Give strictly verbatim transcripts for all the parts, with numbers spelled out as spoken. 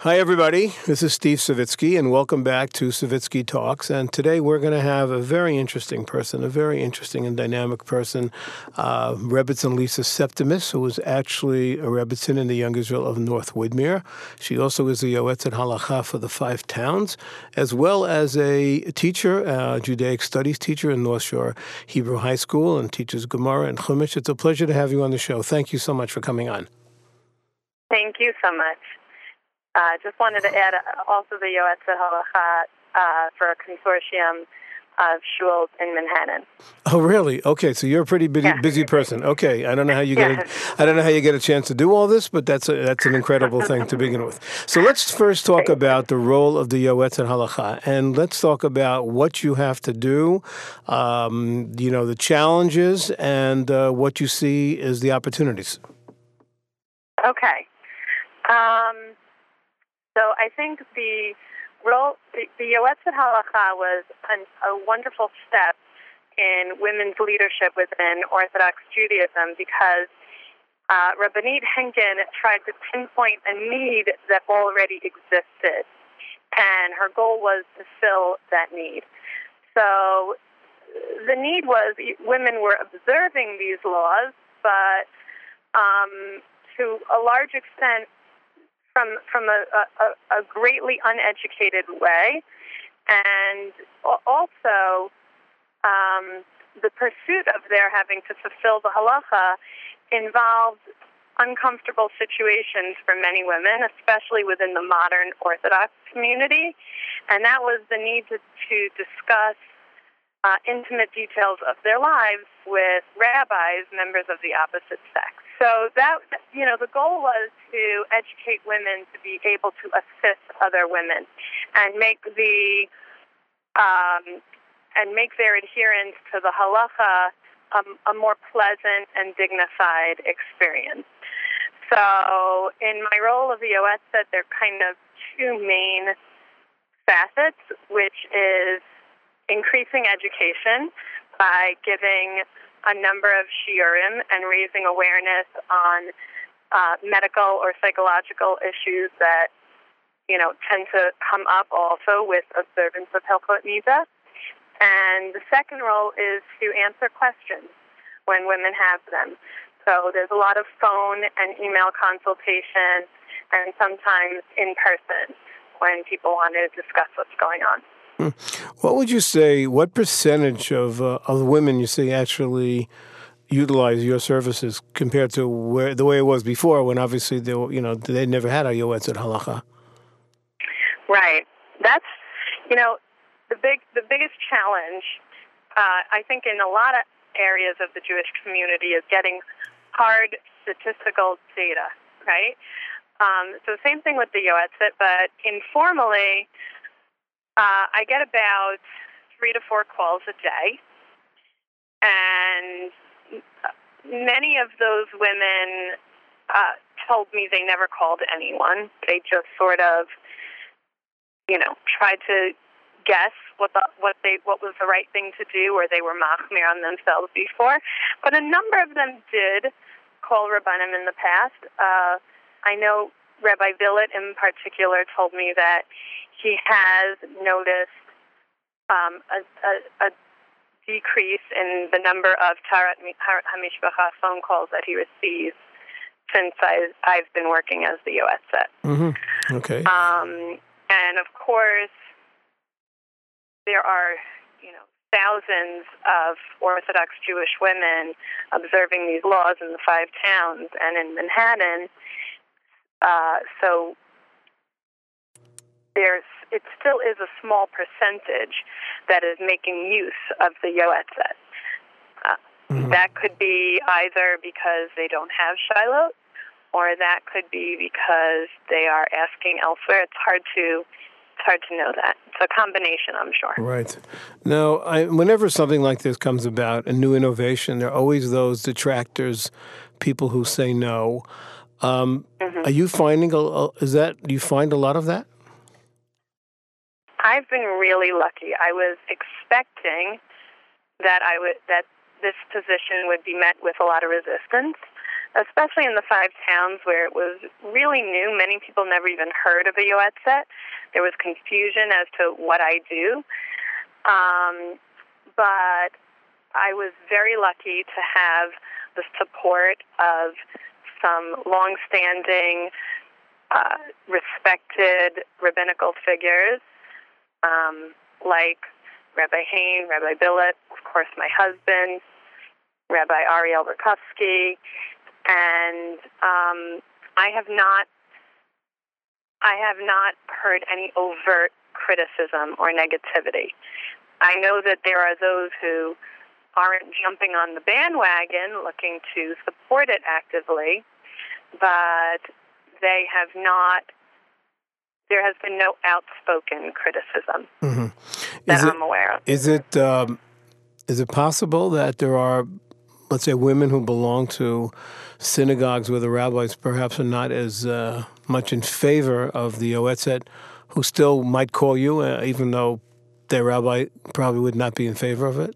Hi, everybody. This is Steve Savitsky, and welcome back to Savitsky Talks. And today we're going to have a very interesting person, a very interesting and dynamic person, uh, Rebbetzin Lisa Septimus, who is actually a Rebbetzin in the Young Israel of North Woodmere. She also is a Yoetzet Halacha for the Five Towns, as well as a teacher, a Judaic Studies teacher in North Shore Hebrew High School, and teaches Gemara and Chumash. It's a pleasure to have you on the show. Thank you so much for coming on. Thank you so much. I uh, just wanted to add also the Yoetzet Halacha uh, for a consortium of shuls in Manhattan. Oh, really? Okay, so you're a pretty busy, yeah. busy person. Okay, I don't know how you get yes. a, I don't know how you get a chance to do all this, but that's a, that's an incredible thing to begin with. So let's first talk about the role of the Yoetzet Halacha, and let's talk about what you have to do, um, you know, the challenges, and uh, what you see as the opportunities. Okay. Um, so I think the role, the, the Yoetzet Halacha was an, a wonderful step in women's leadership within Orthodox Judaism because uh, Rabbanit Henkin tried to pinpoint a need that already existed, and her goal was to fill that need. So the need was women were observing these laws, but um, to a large extent, from from a, a, a greatly uneducated way, and also um, the pursuit of their having to fulfill the halacha involved uncomfortable situations for many women, especially within the modern Orthodox community, and that was the need to, to discuss uh, intimate details of their lives with rabbis, members of the opposite sex. So that, you know, the goal was to educate women to be able to assist other women and make the um, and make their adherence to the halacha um, a more pleasant and dignified experience. So in my role of the Yoetzet, there are kind of two main facets, which is increasing education by giving a number of shiurim and raising awareness on uh, medical or psychological issues that, you know, tend to come up also with observance of Hilchot Nida. And the second role is to answer questions when women have them. So there's a lot of phone and email consultation and sometimes in person when people want to discuss what's going on. What would you say, what percentage of uh, of women you see actually utilize your services compared to where the way it was before, when obviously they were, you know, they never had a Yoetzet Halacha? Right. That's, you know, the big the biggest challenge, uh, I think, in a lot of areas of the Jewish community is getting hard statistical data, right? Um, so same thing with the Yoetzet, but informally, Uh, I get about three to four calls a day, and many of those women uh, told me they never called anyone. They just sort of, you know, tried to guess what the, what they what was the right thing to do, or they were machmir on themselves before. But a number of them did call Rabbanim in the past. Uh, I know Rabbi Villett in particular told me that he has noticed um, a, a, a decrease in the number of Taharat HaMishpacha phone calls that he receives since I, I've been working as the Yoetzet. Mm-hmm. Okay. Um, and of course, there are, you know, thousands of Orthodox Jewish women observing these laws in the five towns and in Manhattan. Uh, so there's, it still is a small percentage that is making use of the Yoetzet. Uh, mm-hmm. That could be either because they don't have Shiloh, or that could be because they are asking elsewhere. It's hard to it's hard to know that. It's a combination, I'm sure. Right. Now, I, whenever something like this comes about, a new innovation, there are always those detractors, people who say no. Um, mm-hmm. Are you finding a, is that do you find a lot of that? I've been really lucky. I was expecting that I would that this position would be met with a lot of resistance, especially in the five towns where it was really new. Many people never even heard of a yoetzet. There was confusion as to what I do. Um, but I was very lucky to have the support of some longstanding, uh, respected rabbinical figures, um, like Rabbi Hain, Rabbi Billet, of course my husband, Rabbi Ariel Rakowski, and um, I have not, I have not heard any overt criticism or negativity. I know that there are those who aren't jumping on the bandwagon looking to support it actively, but they have not, there has been no outspoken criticism Mm-hmm. that Is it, I'm aware of. Is it, um, is it possible that there are, let's say, women who belong to synagogues where the rabbis perhaps are not as uh, much in favor of the yoetzet, who still might call you, uh, even though their rabbi probably would not be in favor of it?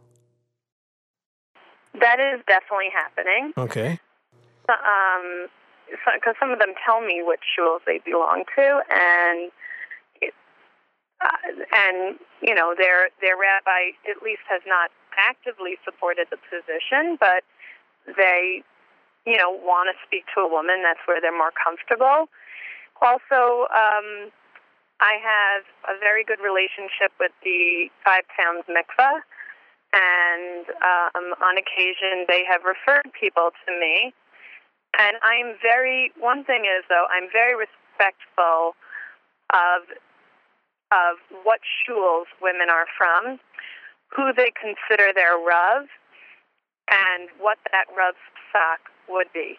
That is definitely happening. Okay. Um, because some of them tell me which shuls they belong to, and it, uh, and you know their their rabbi at least has not actively supported the position, but they you know want to speak to a woman. That's where they're more comfortable. Also, um, I have a very good relationship with the Five Towns Mikvah. And um, on occasion, they have referred people to me. And I'm very, one thing is, though, I'm very respectful of of what shuls women are from, who they consider their Rav, and what that Rav's psak would be.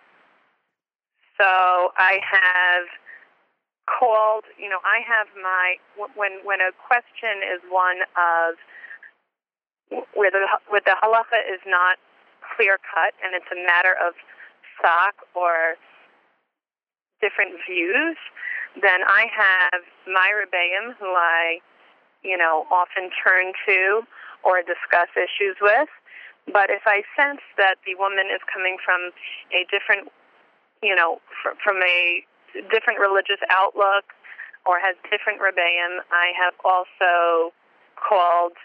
So I have called, you know, I have my, when, when a question is one of, where the where the halacha is not clear cut and it's a matter of psak or different views, then I have my rebbeim who I, you know, often turn to or discuss issues with. But if I sense that the woman is coming from a different, you know, fr- from a different religious outlook or has different rebbeim, I have also called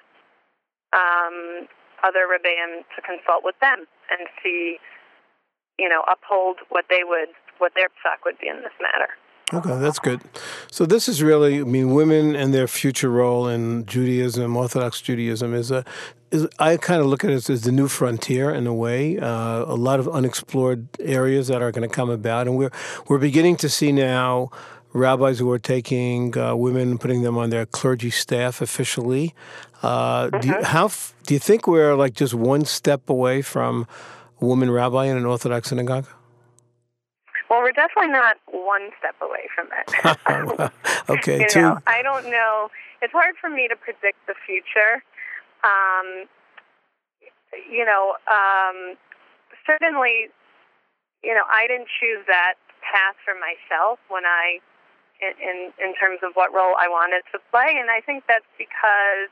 Um, other rebbeim to consult with them and see, you know, uphold what they would, what their psak would be in this matter. Okay, that's good. So this is really, I mean, women and their future role in Judaism, Orthodox Judaism, is a, is I kind of look at it as the new frontier in a way. Uh, a lot of unexplored areas that are going to come about, and we're we're beginning to see now rabbis who are taking uh, women, putting them on their clergy staff officially. Uh, Mm-hmm. do you, how do you think we're like just one step away from a woman rabbi in an Orthodox synagogue? Well, we're definitely not one step away from it. Okay, you two. know, I don't know. It's hard for me to predict the future. Um, you know, um, certainly, you know, I didn't choose that path for myself when I, in, in, in terms of what role I wanted to play, and I think that's because,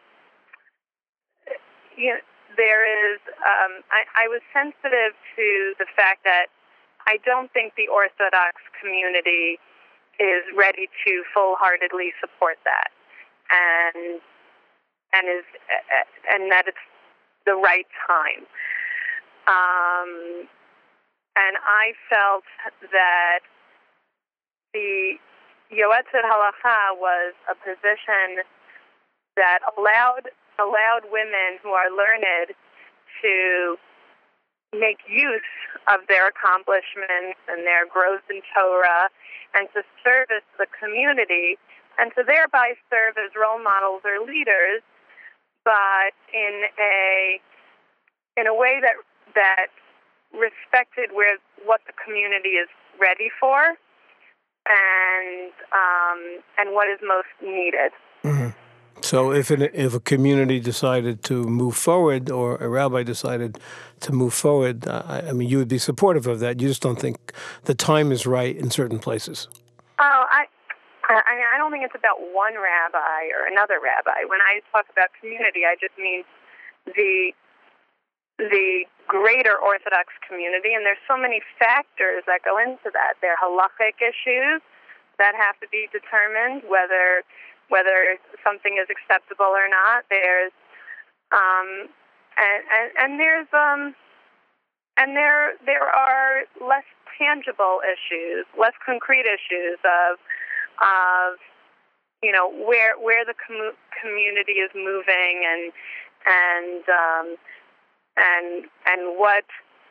you know, there is, um, I, I was sensitive to the fact that I don't think the Orthodox community is ready to full-heartedly support that, and and is and that it's the right time. Um, and I felt that the Yoetzet Halacha was a position that allowed allowed women who are learned to make use of their accomplishments and their growth in Torah and to service the community and to thereby serve as role models or leaders, but in a in a way that that respected where what the community is ready for and um, and what is most needed. Mm-hmm. So if an, if a community decided to move forward, or a rabbi decided to move forward, uh, I mean, you would be supportive of that. You just don't think the time is right in certain places. Oh, I, I mean, I don't think it's about one rabbi or another rabbi. When I talk about community, I just mean the the greater Orthodox community, and there's so many factors that go into that. There are halachic issues that have to be determined, whether whether something is acceptable or not. There's um, and, and and there's um, and there there are less tangible issues, less concrete issues of of you know where where the com- community is moving and and um, and and what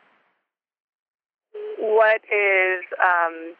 what is um,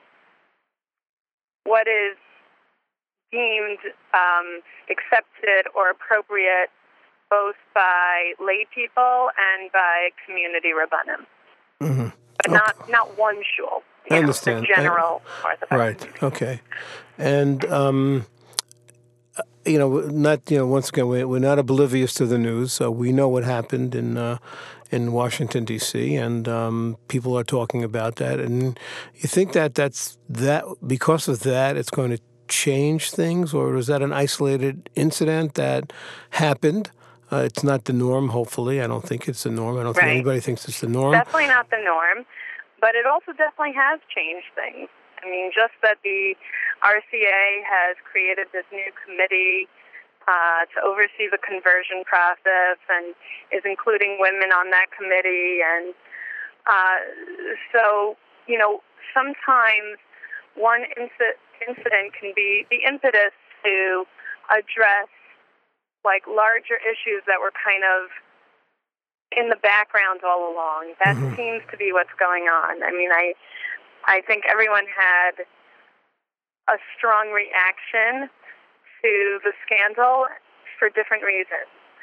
what is deemed um, accepted or appropriate both by lay people and by community rabbanim, Mm-hmm. but Okay. not not one shul. You I know, understand. The general Orthodox. Right. Okay. And um, you know, not you know. Once again, we're, we're not oblivious to the news, so we know what happened in uh, in Washington D C, and um, people are talking about that. And you think that that's that because of that, it's going to change things, or is that an isolated incident that happened? Uh, it's not the norm. Hopefully, I don't think it's the norm. I don't think Right. anybody thinks it's the norm. Definitely not the norm, but it also definitely has changed things. I mean, just that the R C A has created this new committee uh, to oversee the conversion process and is including women on that committee. And uh, so, you know, sometimes one inci- incident can be the impetus to address, like, larger issues that were kind of in the background all along. That Mhm. seems to be what's going on. I mean, I I think everyone had a strong reaction to the scandal for different reasons.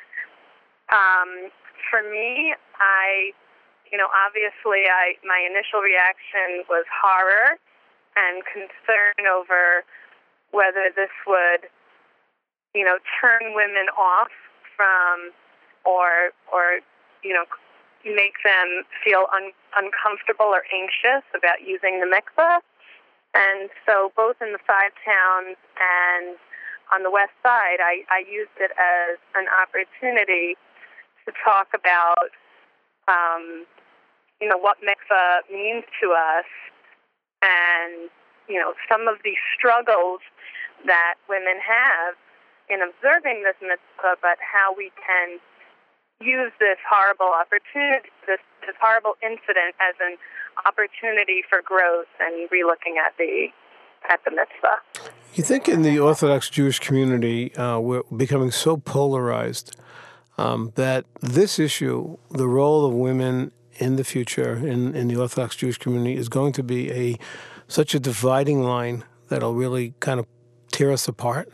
Um, for me, I, you know, obviously, I my initial reaction was horror and concern over whether this would, you know, turn women off from, or or you know, make them feel un- uncomfortable or anxious about using the mikveh. And so both in the five towns and on the west side, I, I used it as an opportunity to talk about, um, you know, what mikveh means to us and, you know, some of the struggles that women have in observing this mitzvah, but how we can use this horrible opportunity, this, this horrible incident as an opportunity for growth and relooking at the at the mitzvah. You think in the Orthodox Jewish community, uh, we're becoming so polarized um, that this issue, the role of women in the future in, in the Orthodox Jewish community, is going to be a such a dividing line that'll really kind of tear us apart?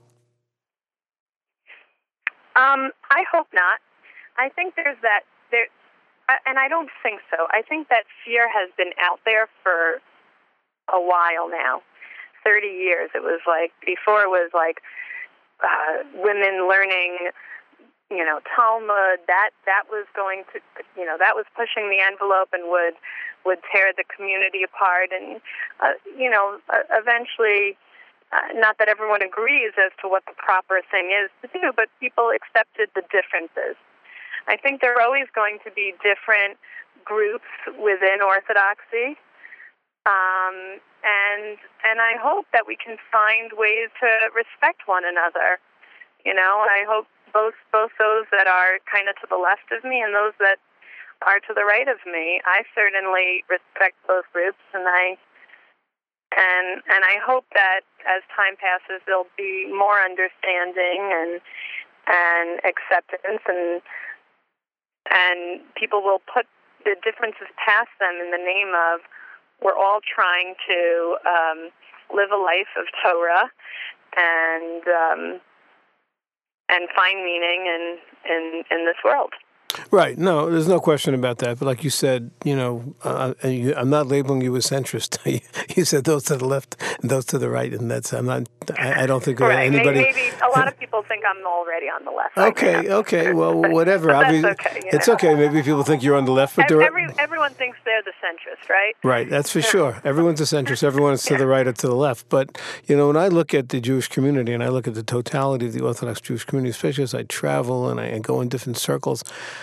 Um, I hope not. I think there's that there, and I don't think so. I think that fear has been out there for a while now, thirty years. It was like before. It was like uh, women learning, you know, Talmud. That that was going to, you know, that was pushing the envelope and would would tear the community apart. And uh, you know, uh, eventually. Uh, not that everyone agrees as to what the proper thing is to do, but people accepted the differences. I think there are always going to be different groups within Orthodoxy, um, and and I hope that we can find ways to respect one another. You know, I hope both both those that are kind of to the left of me and those that are to the right of me. I certainly respect both groups, and I. And and I hope that as time passes, there'll be more understanding and and acceptance, and and people will put the differences past them in the name of we're all trying to um, live a life of Torah and um, and find meaning in, in in this world. Right. No, there's no question about that. But like you said, you know, uh, you, I'm not labeling you as centrist. You said those to the left and those to the right, and that's I'm not. I, I don't think right. anybody. Maybe, maybe a lot of people think I'm already on the left. Right okay. now. Okay. Well, whatever. But Obviously, that's okay, you it's know. okay. Maybe people think you're on the left, but Every, they're every, everyone thinks they're the centrist, right? right. That's for sure. Everyone's a centrist. Everyone's to the right or to the left. But you know, when I look at the Jewish community and I look at the totality of the Orthodox Jewish community, especially as I travel and I go in different circles,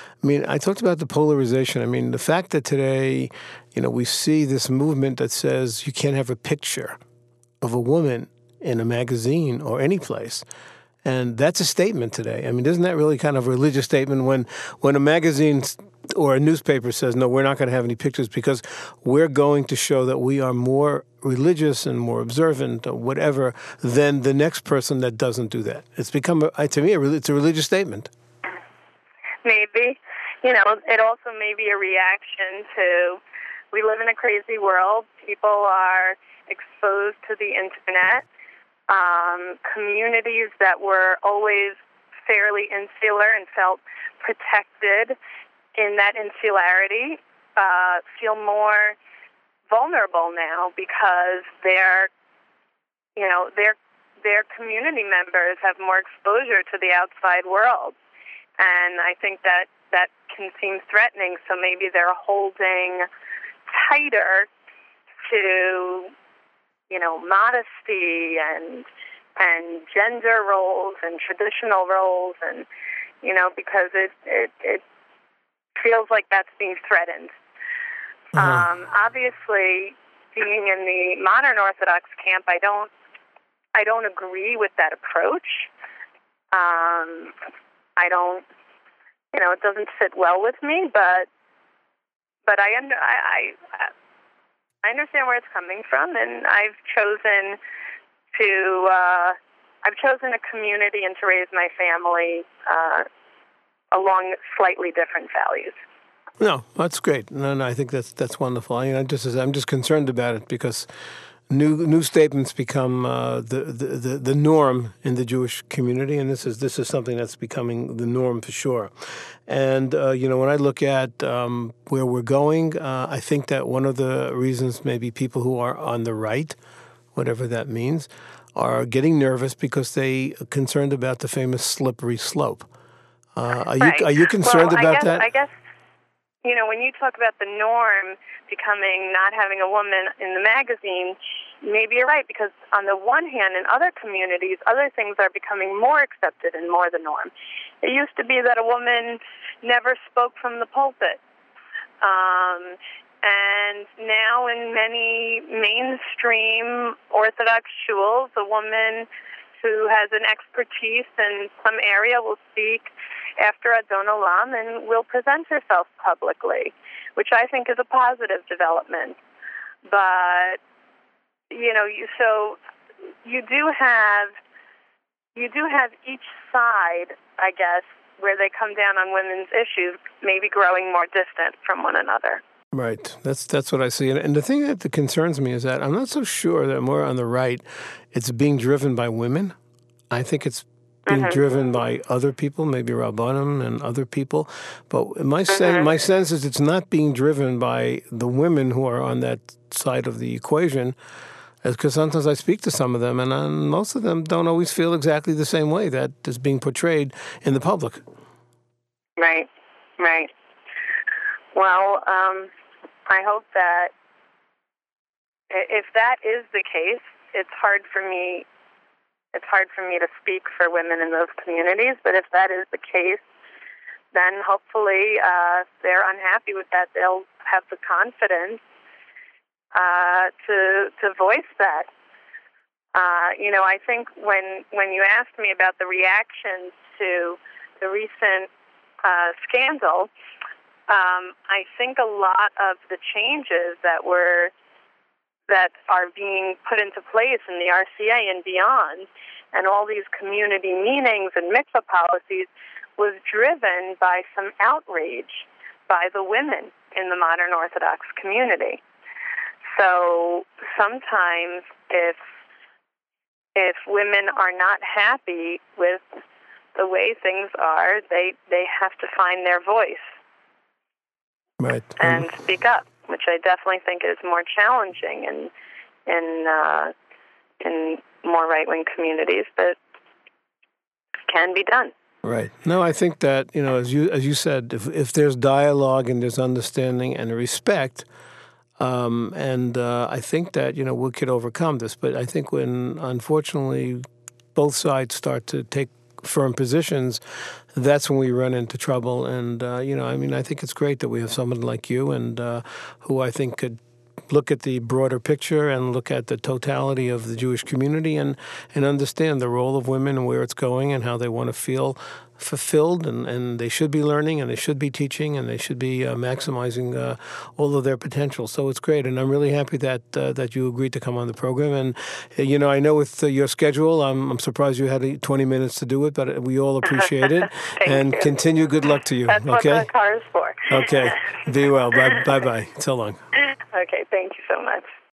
I mean, I talked about the polarization. I mean, the fact that today, you know, we see this movement that says you can't have a picture of a woman in a magazine or any place. And that's a statement today. I mean, isn't that really kind of a religious statement when, when a magazine or a newspaper says, no, we're not going to have any pictures because we're going to show that we are more religious and more observant or whatever than the next person that doesn't do that. It's become, a, to me, a, it's a religious statement. Maybe. You know, it also may be a reaction to, we live in a crazy world. People are exposed to the internet. Um, communities that were always fairly insular and felt protected in that insularity uh, feel more vulnerable now because their, you know, their their community members have more exposure to the outside world, and I think that that can seem threatening. So maybe they're holding tighter to, you know, modesty and and gender roles and traditional roles, and you know, because it it, it feels like that's being threatened. Uh-huh. Um, obviously, being in the modern Orthodox camp, I don't I don't agree with that approach. Um, I don't, you know, it doesn't sit well with me, but but I under I. I I understand where it's coming from, and I've chosen to uh, I've chosen a community and to raise my family uh, along slightly different values. No, that's great. No, no, I think that's that's wonderful. I, I just I'm just concerned about it because new new statements become uh, the, the, the the norm in the Jewish community, and this is this is something that's becoming the norm for sure. And uh, you know, when I look at um, where we're going, uh, I think that one of the reasons maybe people who are on the right, whatever that means, are getting nervous because they are concerned about the famous slippery slope. Uh, are right. you are you concerned well, about I guess, that? I guess. You know, when you talk about the norm becoming not having a woman in the magazine, maybe you're right, because on the one hand, in other communities, other things are becoming more accepted and more the norm. It used to be that a woman never spoke from the pulpit. Um, and now in many mainstream Orthodox shuls, a woman who has an expertise in some area will speak after Adon Olam and will present herself publicly, which I think is a positive development. But, you know, you, so you do have you do have each side, I guess, where they come down on women's issues, maybe growing more distant from one another. Right. That's that's what I see. And, and the thing that concerns me is that I'm not so sure that more on the right, it's being driven by women. I think it's being mm-hmm. driven by other people, maybe Rabbanim and other people. But my mm-hmm. sense, my sense is it's not being driven by the women who are on that side of the equation, because sometimes I speak to some of them, and uh, most of them don't always feel exactly the same way that is being portrayed in the public. Right, right. Well, um, I hope that if that is the case, it's hard for me It's hard for me to speak for women in those communities, but if that is the case, then hopefully uh, if they're unhappy with that, they'll have the confidence uh, to to voice that. Uh, you know, I think when when you asked me about the reactions to the recent uh, scandal, um, I think a lot of the changes that were that are being put into place in the R C A and beyond, and all these community meetings and mikvah policies, was driven by some outrage by the women in the modern Orthodox community. So sometimes if if women are not happy with the way things are, they, they have to find their voice. Right. And um, speak up, which I definitely think is more challenging in in uh, in more right-wing communities, but can be done. Right. No, I think that, you know, as you as you said, if if there's dialogue and there's understanding and respect, um, and uh, I think that, you know, we could overcome this. But I think when, unfortunately, both sides start to take firm positions, that's when we run into trouble. And, uh, you know, I mean, I think it's great that we have someone like you and uh, who I think could look at the broader picture and look at the totality of the Jewish community and, and understand the role of women and where it's going and how they want to feel fulfilled, and, and they should be learning and they should be teaching and they should be uh, maximizing uh, all of their potential. So it's great, and I'm really happy that uh, that you agreed to come on the program. And uh, you know, I know with uh, your schedule, I'm, I'm surprised you had twenty minutes to do it, but we all appreciate it. And you. continue good luck to you. That's okay? what the car is for. Okay. Be well. Bye bye. Bye. So long. Okay. Thank you so much.